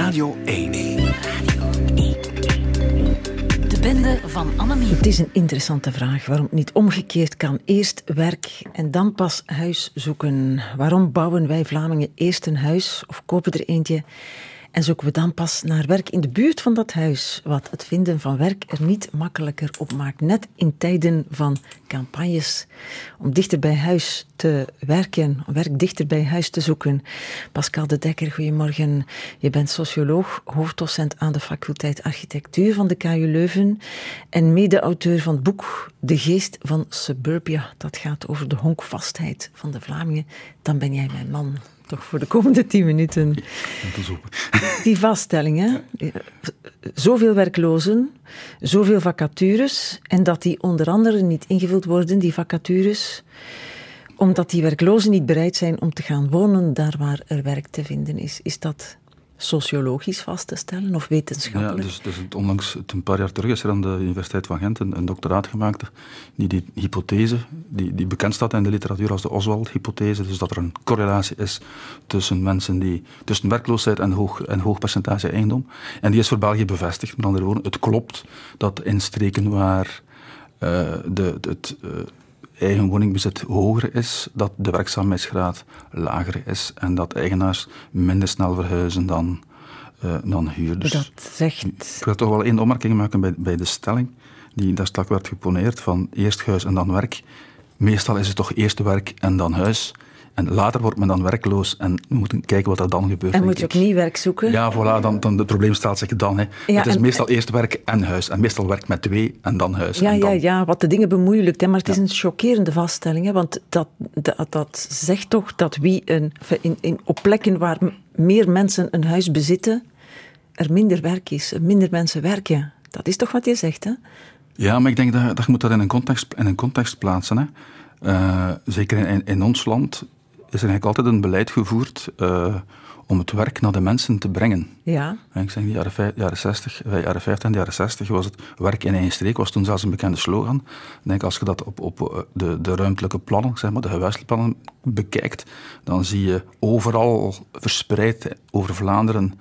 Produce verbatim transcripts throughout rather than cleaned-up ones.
Radio één. De bende van Annemie. Het is een interessante vraag waarom het niet omgekeerd kan. Eerst werk en dan pas huis zoeken. Waarom bouwen wij Vlamingen eerst een huis of kopen er eentje en zoeken we dan pas naar werk in de buurt van dat huis, wat het vinden van werk er niet makkelijker op maakt. Net in tijden van campagnes om dichter bij huis te werken, om werk dichter bij huis te zoeken. Pascal de Dekker, goedemorgen. Je bent socioloog, hoofddocent aan de faculteit architectuur van de K U Leuven en mede-auteur van het boek De Geest van Suburbia. Dat gaat over de honkvastheid van de Vlamingen. Dan ben jij mijn man. Toch voor de komende tien minuten. Die vaststellingen, zoveel werklozen, zoveel vacatures, en dat die onder andere niet ingevuld worden, die vacatures, omdat die werklozen niet bereid zijn om te gaan wonen daar waar er werk te vinden is. Is dat sociologisch vast te stellen of wetenschappelijk? Ja, dus, dus onlangs, een paar jaar terug, is er aan de Universiteit van Gent een, een doctoraat gemaakt die die hypothese, die, die bekend staat in de literatuur als de Oswald-hypothese, dus dat er een correlatie is tussen mensen die, tussen werkloosheid en hoog, en hoog percentage eigendom. En die is voor België bevestigd. Met andere woorden, het klopt dat in streken waar uh, de, het uh, eigen woningbezit hoger is, dat de werkzaamheidsgraad lager is en dat eigenaars minder snel verhuizen dan, uh, dan huurders. Dat zegt... Ik wil toch wel één opmerking maken bij, bij de stelling die daar straks werd geponeerd van eerst huis en dan werk. Meestal is het toch eerst werk en dan huis. En later wordt men dan werkloos en we moeten kijken wat er dan gebeurt. En moet je opnieuw werk zoeken? Ja, voilà, dan, dan het probleem stelt zich dan. Hè. Ja, het is en, meestal eerst werk en huis. En meestal werk met twee en dan huis. Ja, en dan... ja, ja, wat de dingen bemoeilijkt. Hè, maar het is ja. een chockerende vaststelling. Hè, want dat, dat, dat zegt toch dat wie een, in, in, op plekken waar meer mensen een huis bezitten, er minder werk is, er minder mensen werken. Dat is toch wat je zegt, hè? Ja, maar ik denk dat, dat je moet dat in een context, in een context plaatsen. Hè. Uh, zeker in, in ons land is er eigenlijk altijd een beleid gevoerd uh, om het werk naar de mensen te brengen. Ja. En ik zeg in de jaren, vijf, jaren zestig, jaren vijftig en de jaren zestig was het werk in eigen streek, was toen zelfs een bekende slogan. Ik denk als je dat op, op de, de ruimtelijke plannen, zeg maar, de gehuisplannen bekijkt, dan zie je overal verspreid over Vlaanderen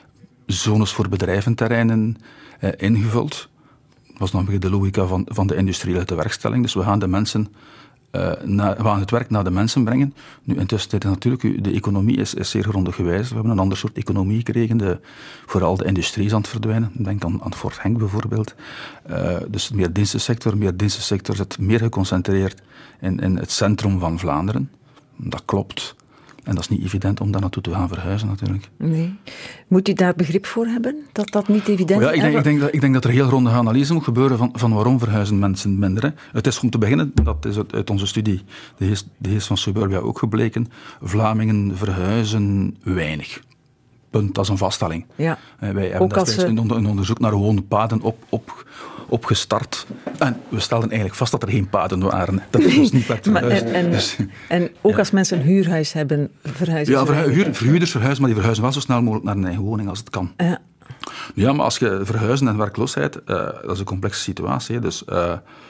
zones voor bedrijventerreinen eh, ingevuld. Dat was nog de logica van, van de industriële tewerkstelling. Dus we gaan de mensen... Uh, na, we gaan het werk naar de mensen brengen. Nu, intussen natuurlijk, de economie is, is zeer grondig gewijzigd. We hebben een ander soort economie gekregen. De, vooral de industrie is aan het verdwijnen. Denk aan, aan Fort Henk bijvoorbeeld. Uh, dus meer dienstensector. Meer dienstensector zit meer geconcentreerd in, in het centrum van Vlaanderen. Dat klopt. En dat is niet evident om daar naartoe te gaan verhuizen, natuurlijk. Nee. Moet u daar begrip voor hebben, dat dat niet evident is? Oh ja, ik, denk, ik, denk dat, ik denk dat er heel grondige analyse moet gebeuren van, van waarom verhuizen mensen minder. Hè. Het is om te beginnen, dat is uit, uit onze studie, de geest, de geest van Suburbia ook gebleken, Vlamingen verhuizen weinig. Punt, dat is een vaststelling. Ja. Wij hebben ook destijds als, een, een onderzoek naar woonpaden op, op, opgestart. En we stelden eigenlijk vast dat er geen paden waren. Dat er dus niet werd verhuisd. En, en, dus, en ook ja. als mensen een huurhuis hebben, verhuizen ja, ze? Ja, verhu- verhuurders verhuizen, maar die verhuizen wel zo snel mogelijk naar een eigen woning als het kan. Ja. Ja, maar als je verhuizen en werkloosheid, uh, dat is een complexe situatie. Hè. Dus, uh,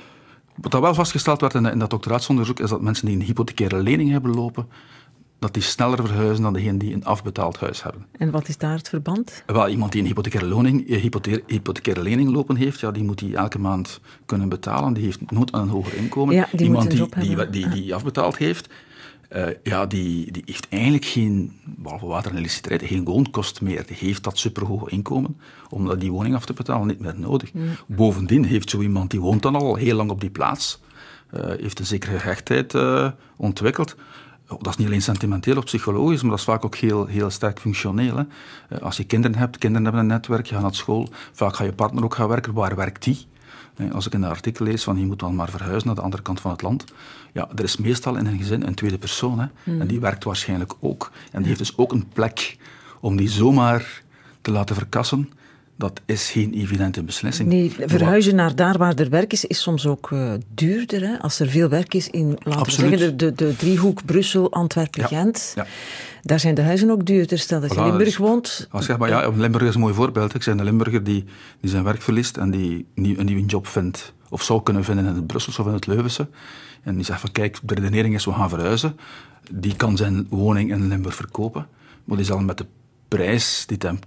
wat dat wel vastgesteld werd in, in dat doctoraatsonderzoek, is dat mensen die een hypothecaire lening hebben lopen, dat die sneller verhuizen dan degenen die een afbetaald huis hebben. En wat is daar het verband? Wel, iemand die een hypothecaire, loning, hypothe- hypothecaire lening lopen heeft, ja, die moet die elke maand kunnen betalen. Die heeft nood aan een hoger inkomen. Ja, die iemand die, die, die, die, die afbetaald heeft, uh, ja, die, die heeft eigenlijk geen, behalve water en elektriciteit, geen woonkost meer. Die heeft dat superhoge inkomen, omdat die woning af te betalen niet meer nodig. Ja. Bovendien heeft zo iemand, die woont dan al heel lang op die plaats, uh, heeft een zekere gehechtheid uh, ontwikkeld. Dat is niet alleen sentimenteel of psychologisch, maar dat is vaak ook heel, heel sterk functioneel. Hè. Als je kinderen hebt, kinderen hebben een netwerk, je gaat naar school, vaak gaat je partner ook gaan werken. Waar werkt die? Als ik in een artikel lees van je moet dan maar verhuizen naar de andere kant van het land. Ja, er is meestal in een gezin een tweede persoon. Hè. Mm. En die werkt waarschijnlijk ook. En die heeft dus ook een plek om die zomaar te laten verkassen. Dat is geen evidente beslissing. Nee, verhuizen naar daar waar er werk is, is soms ook uh, duurder. Hè? Als er veel werk is in, laten Absoluut. we zeggen, de, de, de driehoek Brussel, Antwerpen, ja. Gent. Ja. Daar zijn de huizen ook duurder. Stel dat voilà, je in Limburg dus, woont. Als je, maar ja, Limburg is een mooi voorbeeld. Ik zei een Limburger die, die zijn werk verliest en die een nieuwe job vindt, of zou kunnen vinden in het Brusselse of in het Leuvense. En die zegt van kijk, de redenering is we gaan verhuizen. Die kan zijn woning in Limburg verkopen, maar die zal met de prijs die hem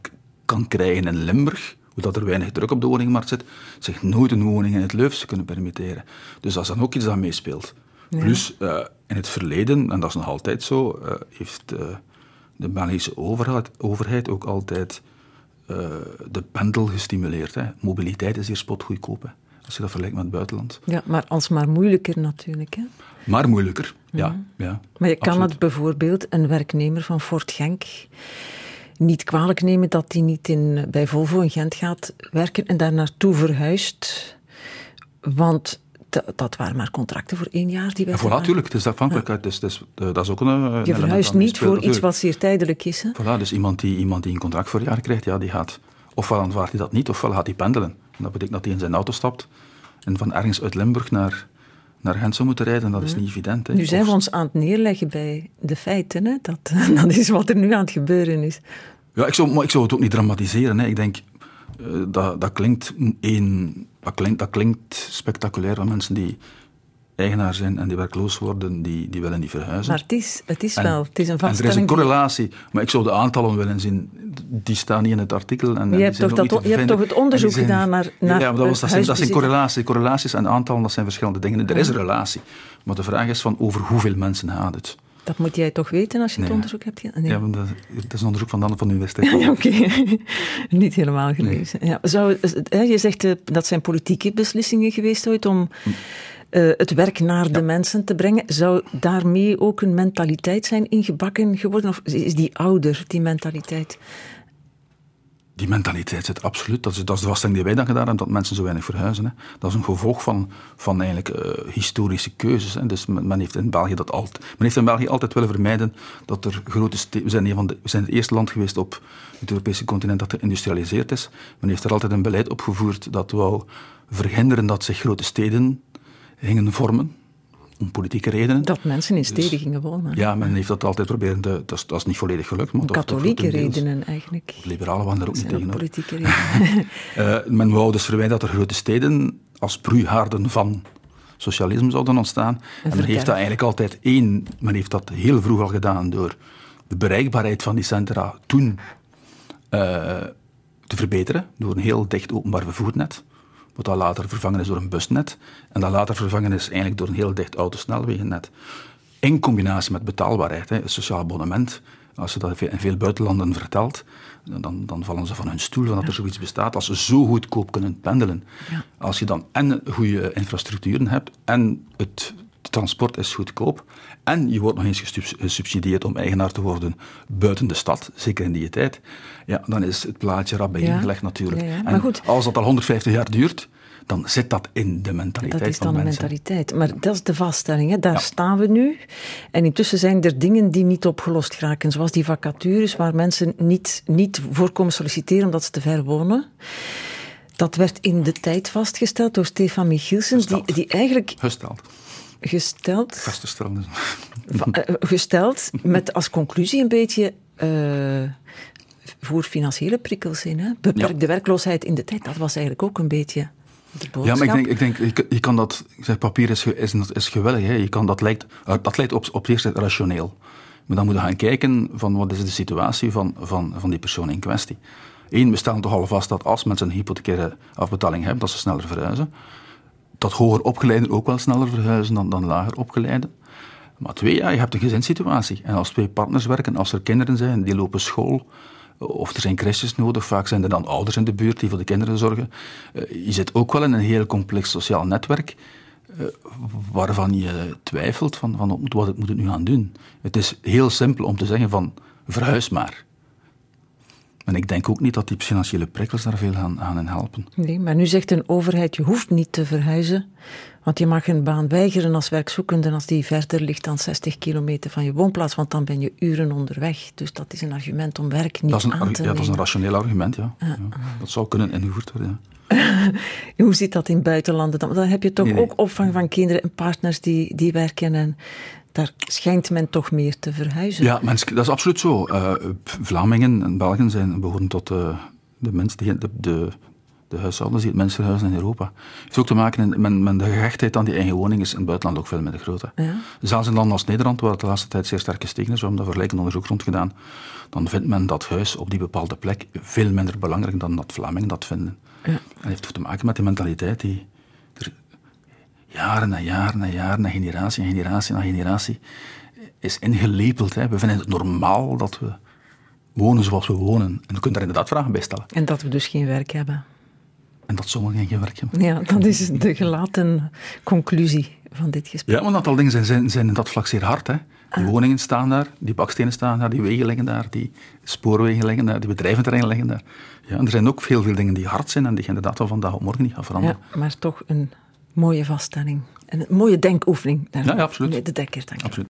kan krijgen in Limburg, omdat er weinig druk op de woningmarkt zit, zich nooit een woning in het Leuvense kunnen permitteren. Dus dat is dan ook iets dat meespeelt. Ja. Plus, uh, in het verleden, en dat is nog altijd zo, uh, heeft uh, de Belgische overheid, overheid ook altijd uh, de pendel gestimuleerd. Hè. Mobiliteit is hier spotgoedkoop, hè, als je dat vergelijkt met het buitenland. Ja, maar alsmaar moeilijker natuurlijk. Hè? Maar moeilijker, ja. Mm. ja maar je kan absoluut. het bijvoorbeeld een werknemer van Fort Genk niet kwalijk nemen dat hij niet in, bij Volvo in Gent gaat werken en daar naartoe verhuist. Want d- dat waren maar contracten voor één jaar. Die ja, voilà, natuurlijk. Het is afhankelijkheid. Ja. Dus, dus, uh, dat is ook een, een je verhuist niet voor natuurlijk. Iets wat zeer tijdelijk is. Hè? Voilà, dus iemand die, iemand die een contract voor een jaar krijgt, ja, die gaat, ofwel aanvaardt hij dat niet, ofwel gaat hij pendelen. En dat betekent dat hij in zijn auto stapt en van ergens uit Limburg naar, naar Gent zou moeten rijden. Dat is niet evident. Hè. Nu zijn of... we ons aan het neerleggen bij de feiten. Hè? Dat, dat is wat er nu aan het gebeuren is. Ja, ik zou, maar ik zou het ook niet dramatiseren. Hè. Ik denk, uh, dat, dat, klinkt een, dat, klinkt, dat klinkt spectaculair van mensen die eigenaar zijn en die werkloos worden, die, die willen niet verhuizen. Maar het is, het is en, wel, het is een vaststelling. En er is een correlatie, maar ik zou de aantallen willen zien. Die staan niet in het artikel. En, je en hebt, toch, dat, je hebt toch het onderzoek zijn, gedaan naar, naar ja, maar dat, was, dat, zijn, dat zijn correlaties. Correlaties en aantallen, dat zijn verschillende dingen. Er is een relatie. Maar de vraag is van over hoeveel mensen gaat het? Dat moet jij toch weten als je het nee. onderzoek hebt gedaan? Nee. Ja, maar dat, het is een onderzoek van de van de universiteit. Oké, okay. Niet helemaal gelezen. Nee. Ja, zou, je zegt uh, dat zijn politieke beslissingen geweest ooit om uh, het werk naar ja. de mensen te brengen. Zou daarmee ook een mentaliteit zijn ingebakken geworden? Of is die ouder, die mentaliteit? Die mentaliteit zit absoluut. Dat is, dat is de vaststelling die wij dan gedaan hebben, dat mensen zo weinig verhuizen. Hè. Dat is een gevolg van, van eigenlijk uh, historische keuzes. Hè. Dus men, men heeft in België dat altijd, men heeft in België altijd willen vermijden dat er grote steden. We zijn, een van de, we zijn het eerste land geweest op het Europese continent dat geïndustrialiseerd is. Men heeft er altijd een beleid op gevoerd dat wou verhinderen dat zich grote steden gingen vormen. Om politieke redenen. Dat mensen in steden dus, gingen wonen. Ja, men heeft dat altijd proberen te... Dat is, dat is niet volledig gelukt. Maar katholieke redenen eigenlijk. Liberalen waren er ook niet tegen. Politieke redenen. uh, men wou dus verwijderen dat er grote steden als broeihaarden van socialisme zouden ontstaan. En, en men heeft dat eigenlijk altijd één... Men heeft dat heel vroeg al gedaan door de bereikbaarheid van die centra toen uh, te verbeteren. Door een heel dicht openbaar vervoernet. Wat dan later vervangen is door een busnet. En dat later vervangen is eigenlijk door een heel dicht autosnelwegennet. In combinatie met betaalbaarheid, hè, een sociaal abonnement. Als je dat in veel buitenlanden vertelt, dan, dan vallen ze van hun stoel van dat ja. er zoiets bestaat. Als ze zo goedkoop kunnen pendelen. Ja. Als je dan en goede infrastructuren hebt en het transport is goedkoop en je wordt nog eens gesubsidieerd om eigenaar te worden buiten de stad, zeker in die tijd, ja, dan is het plaatje rap bijeengelegd ja. natuurlijk. Ja, ja. Maar goed, als dat al honderdvijftig jaar duurt, dan zit dat in de mentaliteit dat is van dan mensen. Een mentaliteit. Maar dat is de vaststelling, hè. Daar ja. staan we nu. En intussen zijn er dingen die niet opgelost geraken, zoals die vacatures waar mensen niet, niet voor komen solliciteren omdat ze te ver wonen. Dat werd in de tijd vastgesteld door Stefan Michielsen, die, die eigenlijk... Gesteld. Gesteld. Vastgesteld. Gesteld met als conclusie een beetje uh, voor financiële prikkels in. Hè? Beperk ja. de werkloosheid in de tijd. Dat was eigenlijk ook een beetje de boodschap. Ja, maar ik denk, ik denk je, je kan dat... Ik zeg, papier is, is, is geweldig. Hè. Je kan, dat, lijkt, dat lijkt op, op het eerste rationeel. Maar dan moet je gaan kijken van wat is de situatie van, van, van die persoon in kwestie. Eén, we stellen toch al vast dat als mensen een hypothecaire afbetaling hebben, dat ze sneller verhuizen. Dat hoger opgeleiden ook wel sneller verhuizen dan, dan lager opgeleiden. Maar twee, ja, je hebt een gezinssituatie. En als twee partners werken, als er kinderen zijn, die lopen school, of er zijn crèches nodig, vaak zijn er dan ouders in de buurt die voor de kinderen zorgen. Uh, je zit ook wel in een heel complex sociaal netwerk, uh, waarvan je twijfelt van, van wat moet het nu gaan doen. Het is heel simpel om te zeggen van, verhuis maar. En ik denk ook niet dat die financiële prikkels daar veel gaan, gaan in helpen. Nee, maar nu zegt een overheid, je hoeft niet te verhuizen, want je mag een baan weigeren als werkzoekende als die verder ligt dan zestig kilometer van je woonplaats, want dan ben je uren onderweg. Dus dat is een argument om werk niet dat is een, aan te ja, nemen. Dat is een rationeel argument, ja. Ah, ja. Dat zou kunnen ingevoerd worden, ja. Hoe zit dat in buitenlanden dan? Dan heb je toch nee, nee. ook opvang van kinderen en partners die, die werken en... Daar schijnt men toch meer te verhuizen. Ja, dat is absoluut zo. Uh, Vlamingen en Belgen zijn behoren tot uh, de mensen die de, de, de huishoudens die het minst verhuizen in Europa. Het heeft ook te maken met, met de gehechtheid aan die eigen woning is in het buitenland ook veel minder groot. Hè. Ja. Zelfs in landen als Nederland, waar het de laatste tijd zeer sterk gestegen is, we hebben daar vergelijkend onderzoek rond gedaan, dan vindt men dat huis op die bepaalde plek veel minder belangrijk dan dat Vlamingen dat vinden. Ja. En het heeft ook te maken met die mentaliteit die er jaren na jaren na jaren, na generatie na generatie na generatie is ingelepeld. Hè. We vinden het normaal dat we wonen zoals we wonen. En je kunt daar inderdaad vragen bij stellen. En dat we dus geen werk hebben. En dat sommigen geen werk hebben. Ja, dat is de gelaten conclusie van dit gesprek. Ja, maar een aantal dingen zijn, zijn, zijn in dat vlak zeer hard. Hè. Die ah. woningen staan daar, die bakstenen staan daar, die wegen liggen daar, die spoorwegen liggen daar, die bedrijventerreinen liggen daar. Ja, en er zijn ook veel, veel dingen die hard zijn en die inderdaad van vandaag op morgen niet gaan veranderen. Ja, maar toch een mooie vaststelling. En een mooie denkoefening. Daar ja, ja, absoluut. De Dekker, dank je. Absoluut.